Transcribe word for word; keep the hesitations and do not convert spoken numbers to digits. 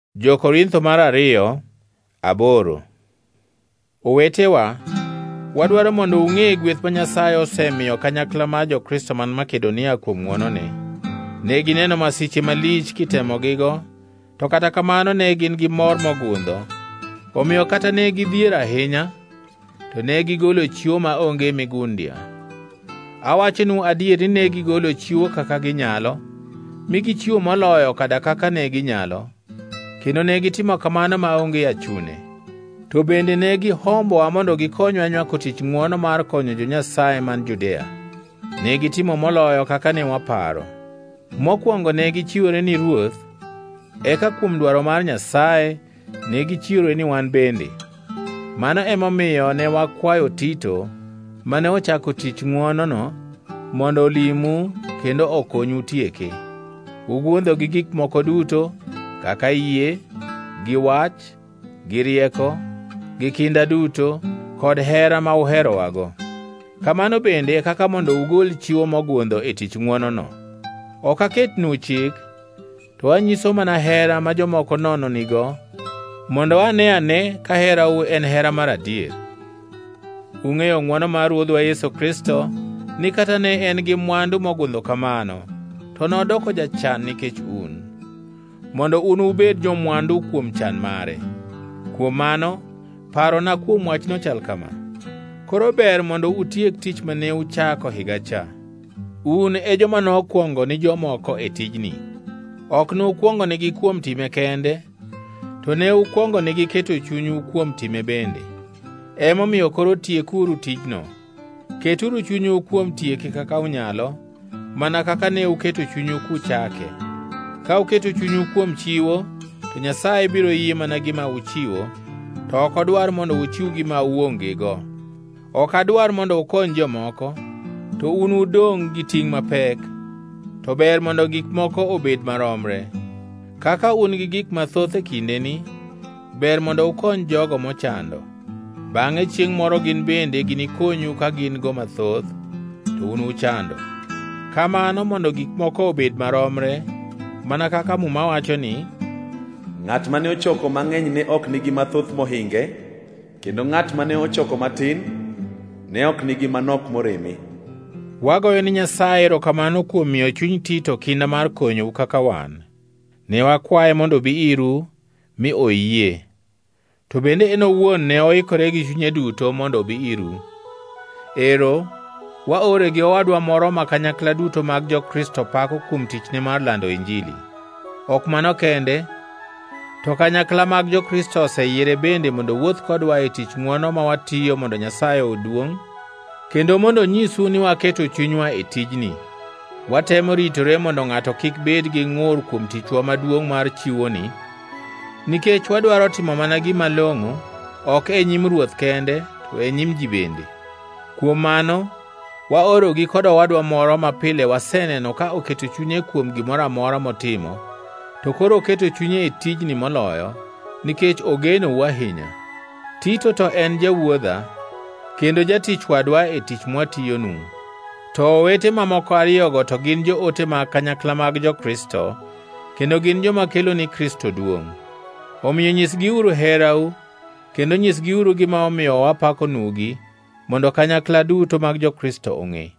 Jo-Korintho mar ariyo aboro. Owetewa, wadwaro mondo ung'e gweth ma Nyasaye osemiyo kanyakla mar jo-Kristo man Makedonia kuom ng'wonone. Ne gineno masiche malich kitemogigo, to kata kamano ne gin gi mor mogundho. Omiyo kata ne gidhier ahinya, to ne gigolo chiwo maonge migundia. Awachonu adier ni ne gigolo chiwo kaka ginyalo, mi gichiwo moloyo kada kaka ne ginyalo, kendo ne gitimo kamano maonge achune. To bende ne gihombowa mondo gikonywa nywako tich ng'wono mar konyo jo-Nyasaye man Judea. Ne gitimo moloyo kaka ne waparo. Mokwongo ne gichiwore ni Ruoth, eka kuom dwaro mar Nyasaye ne gichiwore ni wan bende. Mano emomiyo ne wakwayo Tito, mane ochako tich ng'wonono, mondo olimu kendo okonyu tieke. Ugundho gi gik moko duto, kaka yie, gi wach, gi rieko, gi kinda duto, kod hera ma uherowago. Kamano bende kaka mondo ugol chiwo mogundho e tich ng'wonono. Ok aketnu chik, to anyiso mana hera ma jomoko nono nigo, mondo ane ane ka herau en hera mar adier. Ung'eyo ng'wono mar Ruodhwa Yesu Kristo, ni kata ne en gi mwandu mogundho kamano, to nodoko jachan nikech un, mondo un ubed jomwandu kuom chan mare. Kuom mano, parona kuom wachno chal kama: koro ber mondo utiek tich mane uchako higa cha. Un e joma nokwongo ni jomoko e tijni. Ok nukwongo nigi kuom time kende, to ne ukwongo nigi keto chunyu kuom time bende. Emomiyo koro tiekuru tijno. Keturu chunyu kuom tieke kaka unyalo, mana kaka ne uketo chunyu kuchake. Ka uketo chunyu kuom chiwo, to Nyasaye biro yie mana gima uchiwo, to ok odwar mondo uchiw gima uongego. Ok adwar mondo ukony jomoko, to un udong' gi ting' mapek, to ber mondo gik moko obed maromre. Kaka un gi gik mathoth e kindeni, ber mondo ukony jogo mochando. Bang'e chieng' moro gin bende ginikonyu ka gin go mathoth, to un uchando. Kamano mondo gik moko obed maromre, mana kaka Muma wacho ni, ng'at mane ochoko mang'eny ne ok nigi mathoth mohinge, kendo ng'at mane ochoko matin ne ok nigi manok moremi. Wagoyo ni Nyasaye erokamano kuom miyo chuny Tito kinda mar konyou kaka wan. Ne wakwaye mondo bi iru, mi oyie. To bende en owuon ne oikore gi chunye duto mondo bi iru. Ero, waore gi owadwa moro ma kanyakla duto mag jo-Kristo pako kuom tichne mar lando Injili. Ok mano kende, to kanyakla mag jo-Kristo oseyiere bende mondo wuoth kodwa e tich ng'wono ma watiyo mondo Nyasaye oduong', kendo mondo nyisu ni waketo chunywa e tijni. Watemo ritore mondo ng'ato kik bed gi ng'ur kuom tichwa maduong' mar chiwoni, nikech wadwaro timo mana gima long'o, ok e nyim Ruoth kende, to e nyim ji bende. Kuom mano, waorogi kod owadwa moro ma pile waseneno ka oketo chunye kuom gimoro amora motimo, to koro oketo chunye e tijni moloyo, nikech ogenou ahinya. Tito to en jawuodha, kendo jatich wadwa e tich mwatiyonu. To owete mamoko ariyogo to gin joote mag kanyakla mag jo-Kristo, kendo gin joma kelo ni Kristo duongʼ. Omiyo nyisgiuru herau, kendo nyisgiuru gima omiyo wapakonugi, mondo kanyakla duto mag jo-Kristo ong'e.